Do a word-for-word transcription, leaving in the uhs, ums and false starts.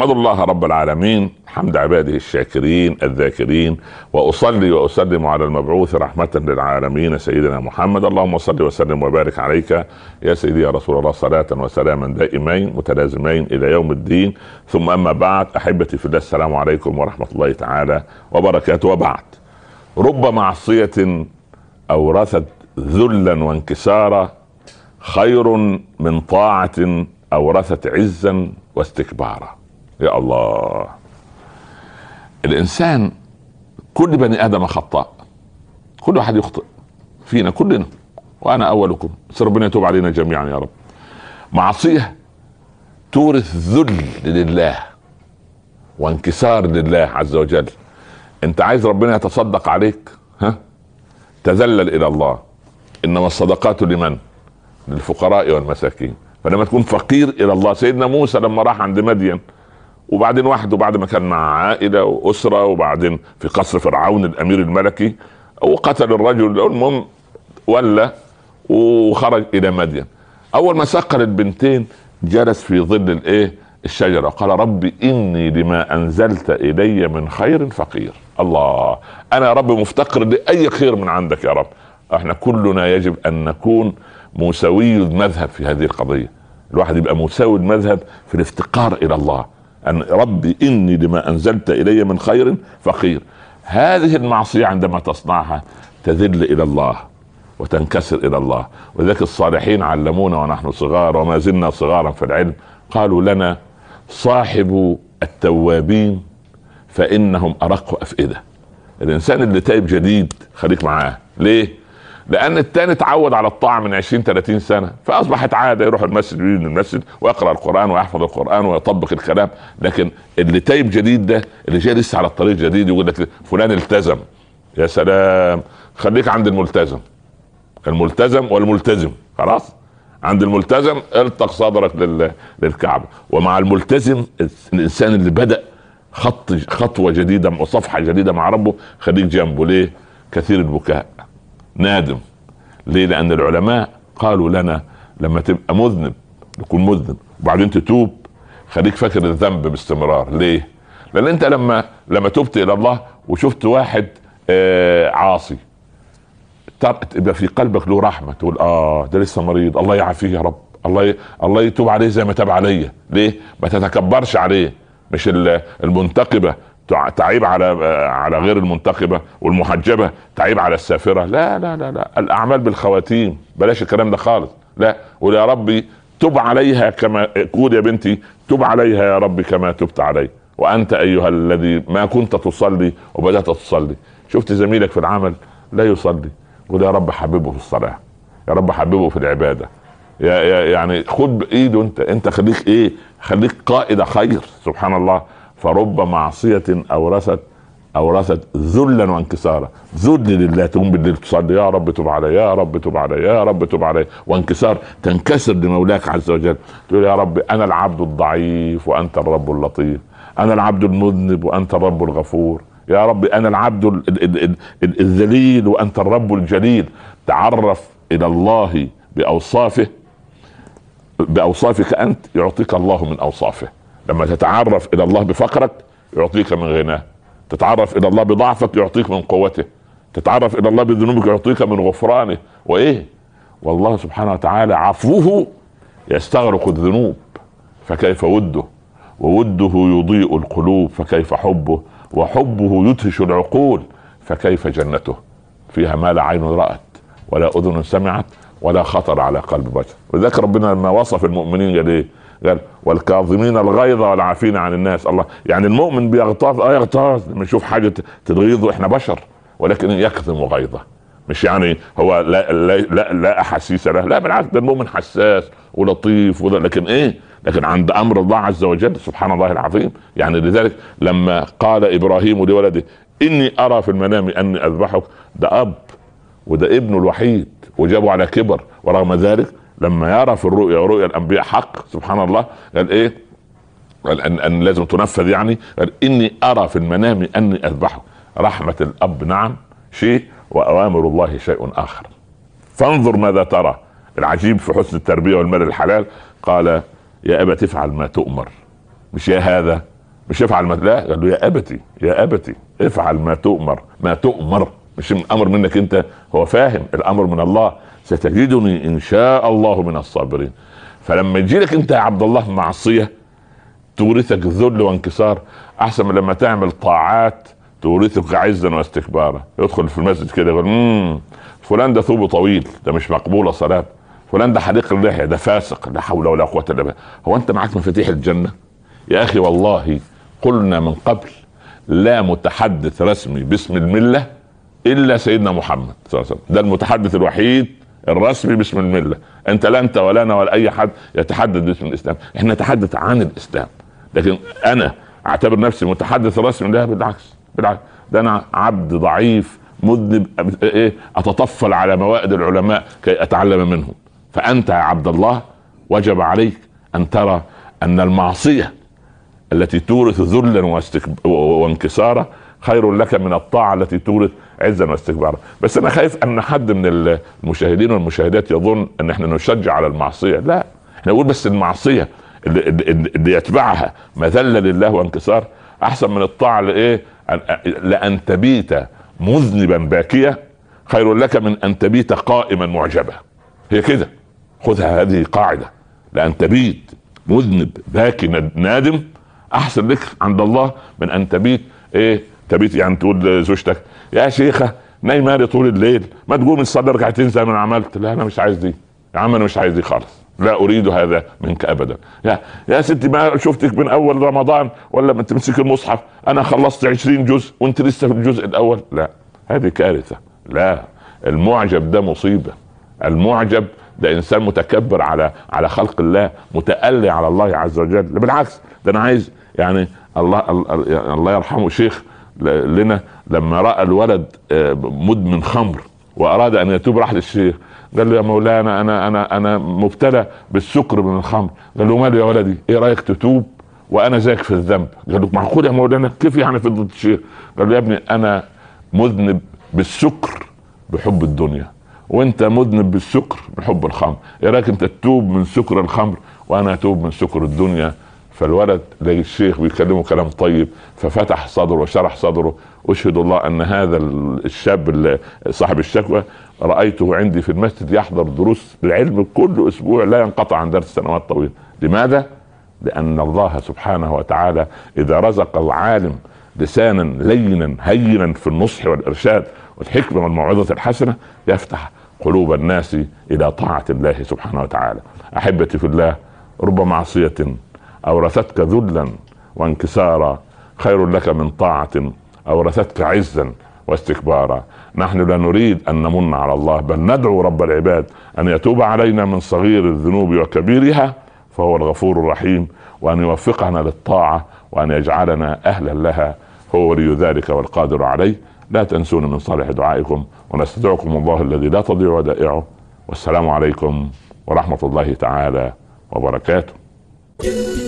احمد الله رب العالمين حمد عباده الشاكرين الذاكرين، واصلي واسلم على المبعوث رحمة للعالمين سيدنا محمد. اللهم صل وسلم وبارك عليك يا سيدي يا رسول الله، صلاة وسلاما دائمين متلازمين الى يوم الدين. ثم اما بعد، احبتي في الله، السلام عليكم ورحمة الله تعالى وبركاته. وبعد، رب معصية اورثت ذلا وانكسارا خير من طاعة اورثت عزا واستكبارا. يا الله، الانسان كل بني ادم خطاء، كل واحد يخطئ فينا كلنا، وانا اولكم، بس ربنا يتوب علينا جميعا يا رب. معصية تورث ذل لله وانكسار لله عز وجل. انت عايز ربنا يتصدق عليك، ها، تذلل الى الله. انما الصدقات لمن؟ للفقراء والمساكين. فلما تكون فقير الى الله، سيدنا موسى لما راح عند مدين وبعدين وحده، بعد ما كان مع عائله واسره، وبعدين في قصر فرعون الامير الملكي، وقتل الرجل، المهم ولا وخرج الى مدين. اول ما سقل البنتين جلس في ظل الايه الشجره، قال ربي اني لما انزلت الي من خير فقير. الله، انا يا رب مفتقر لاي خير من عندك يا رب. احنا كلنا يجب ان نكون مساوي المذهب في هذه القضيه. الواحد يبقى مساوي المذهب في الافتقار الى الله، ان ربي اني لما انزلت الي من خير فقير. هذه المعصيه عندما تصنعها تذل الى الله وتنكسر الى الله. وذلك الصالحين علمونا ونحن صغار، وما زلنا صغارا في العلم، قالوا لنا صاحب التوابين فانهم ارق افئده. الانسان اللي تائب جديد خليك معاه. ليه؟ لان التاني اتعود على الطاعه من عشرين ثلاثين سنه، فاصبحت عاده يروح المسجد ويجي المسجد ويقرا القران ويحفظ القران ويطبق الكلام. لكن اللي تايب جديد ده، اللي جاي لسه على الطريق جديد، يقول لك فلان التزم. يا سلام، خليك عند الملتزم. الملتزم والملتزم خلاص. عند الملتزم التق صدرك للكعبه. ومع الملتزم الانسان اللي بدا خط خطوه جديده وصفحه جديده مع ربه، خليك جنبه. ليه؟ كثير البكاء، نادم. ليه؟ لان العلماء قالوا لنا لما تبقى مذنب، تكون مذنب وبعدين تتوب، خليك فاكر الذنب باستمرار. ليه؟ لان انت لما لما تبت الى الله وشفت واحد آه عاصي، تبقى في قلبك له رحمه، تقول اه ده لسه مريض، الله يعافيه يا رب، الله ي... الله يتوب عليه زي ما تاب عليا. ليه؟ ما تتكبرش عليه. مش المنتقبه تعيب على على غير المنتقبه، والمحجبه تعيب على السافره. لا لا لا لا، الاعمال بالخواتيم، بلاش الكلام ده خالص. لا، قول يا ربي تب عليها كما، قول يا بنتي تب عليها يا ربي كما تبت علي، وانت ايها الذي ما كنت تصلي وبدات تصلي. شفت زميلك في العمل لا يصلي، قول يا رب حببه في الصلاه، يا رب حببه في العباده، يا يعني خد بايده. انت انت خليك ايه؟ خليك قائد خير. سبحان الله. فرب معصية أورثت أورثت ذلا وانكسارا. ذل لله، تقوم بالليل تصلي يا رب تب علي، يا رب تب علي، يا رب تب علي. وانكسار، تنكسر لمولاك عز وجل، تقول يا رب أنا العبد الضعيف وأنت الرب اللطيف، أنا العبد المذنب وأنت الرب الغفور، يا رب أنا العبد الذليل وأنت الرب الجليل. تعرف إلى الله بأوصافه، بأوصافك أنت يعطيك الله من أوصافه. لما تتعرف الى الله بفقرك يعطيك من غناه، تتعرف الى الله بضعفك يعطيك من قوته، تتعرف الى الله بذنوبك يعطيك من غفرانه. وايه؟ والله سبحانه وتعالى عفوه يستغرق الذنوب، فكيف وده؟ ووده يضيء القلوب، فكيف حبه؟ وحبه يدهش العقول، فكيف جنته؟ فيها ما لا عين رأت ولا اذن سمعت ولا خطر على قلب بشر. وذلك ربنا لما وصف المؤمنين قال ايه؟ قال والكاظمين الغيظ والعافين عن الناس. الله، يعني المؤمن بيغتاظ، اه يغتاظ لما يشوف حاجه تغيظه، احنا بشر، ولكن يكظم غيظه. مش يعني هو لا لا لا, لا احاسيس له، لا بالعكس، ده المؤمن حساس ولطيف وده. لكن ايه؟ لكن عند امر الله عز وجل سبحان الله العظيم. يعني لذلك لما قال ابراهيم لولده اني ارى في المنام اني اذبحك، ده اب وده ابنه الوحيد وجابه على كبر، ورغم ذلك لما يرى في الرؤيا، ورؤيا الانبياء حق سبحان الله، قال ايه؟ قال ان, أن لازم تنفذ. يعني قال اني ارى في المنام اني اذبحك. رحمة الاب نعم شيء، واوامر الله شيء اخر. فانظر ماذا ترى. العجيب في حسن التربية والمال الحلال، قال يا ابا تفعل ما تؤمر، مش يا هذا مش افعل ما لا، قال له يا ابتي يا ابتي افعل ما تؤمر ما تؤمر، مش امر منك انت، هو فاهم الامر من الله، ستجدني ان شاء الله من الصابرين. فلما يجي لك انت يا عبد الله معصيه تورثك ذل وانكسار، احسن من لما تعمل طاعات تورثك عزا واستكبارا. يدخل في المسجد كده يقول امم فلان ده ثوبه طويل، ده مش مقبوله صلاه، فلان ده حليق اللحيه، ده فاسق، لا حول ولا قوه الا بالله. هو انت معاك مفاتيح الجنه يا اخي؟ والله قلنا من قبل لا متحدث رسمي باسم المله الا سيدنا محمد صلى الله عليه وسلم، ده المتحدث الوحيد الرسمي باسم المله. انت لا انت ولا انا ولا اي حد يتحدث باسم الاسلام، احنا نتحدث عن الاسلام. لكن انا اعتبر نفسي متحدث رسمي؟ لا بالعكس، بالعكس، ده انا عبد ضعيف مذنب، ايه، اتطفل على موائد العلماء كي اتعلم منهم. فانت يا عبد الله وجب عليك ان ترى ان المعصيه التي تورث ذلا وانكسارا خير لك من الطاعه التي تورث عزا واستكبارا. بس انا خايف ان حد من المشاهدين والمشاهدات يظن ان احنا نشجع على المعصيه. لا، احنا نقول بس المعصيه اللي, اللي يتبعها مذله لله وانكسار احسن من الطاعه لايه، لان تبيت مذنبا باكيا خير لك من ان تبيت قائما معجبا. هي كده، خذها هذه قاعده، لان تبيت مذنب باكي نادم احسن لك عند الله من ان تبيت ايه، تبيت يعني تقول لزوجتك يا شيخه نايمه طول الليل، ما تقوم تصلي ركعتين زي ما انا عملت. لا انا مش عايز دي يا عم، انا مش عايز دي خالص، لا اريد هذا منك ابدا. يا يا ستي ما شفتك من اول رمضان ولا ما تمسك المصحف، انا خلصت عشرين جزء وانت لسه في الجزء الاول. لا هذه كارثه. لا، المعجب ده مصيبه، المعجب ده انسان متكبر على على خلق الله، متألي على الله عز وجل. بالعكس، ده انا عايز يعني الله الله يرحمه شيخ لنا لما راى الولد مدمن خمر واراد ان يتوب راح للشيخ قال له يا مولانا انا انا انا مبتلى بالسكر من الخمر. قال له ماله يا ولدي، ايه رايك تتوب وانا زيك في الذنب؟ قال له معقول يا مولانا، كيف يعني في ضد الشيخ؟ قال له يا ابني انا مذنب بالسكر بحب الدنيا، وانت مذنب بالسكر بحب الخمر، ايه رايك انت تتوب من سكر الخمر وانا اتوب من سكر الدنيا؟ فالولد لقى الشيخ بيكلمه كلام طيب ففتح صدره وشرح صدره. اشهد الله ان هذا الشاب صاحب الشكوى رايته عندي في المسجد يحضر دروس العلم كل اسبوع لا ينقطع عن درس سنوات طويله. لماذا؟ لان الله سبحانه وتعالى اذا رزق العالم لسانا لينا هينا في النصح والارشاد والحكمه والموعظه الحسنه يفتح قلوب الناس الى طاعه الله سبحانه وتعالى. احبتي في الله، رب معصيه اورثتك ذلا وانكسارا خير لك من طاعه اورثتك عزا واستكبارا. نحن لا نريد ان نمن على الله، بل ندعو رب العباد ان يتوب علينا من صغير الذنوب وكبيرها فهو الغفور الرحيم، وان يوفقنا للطاعه وان يجعلنا اهلا لها، هو ولي ذلك والقادر عليه. لا تنسون من صالح دعائكم، ونستودعكم الله الذي لا تضيع ودائعه، والسلام عليكم ورحمه الله تعالى وبركاته.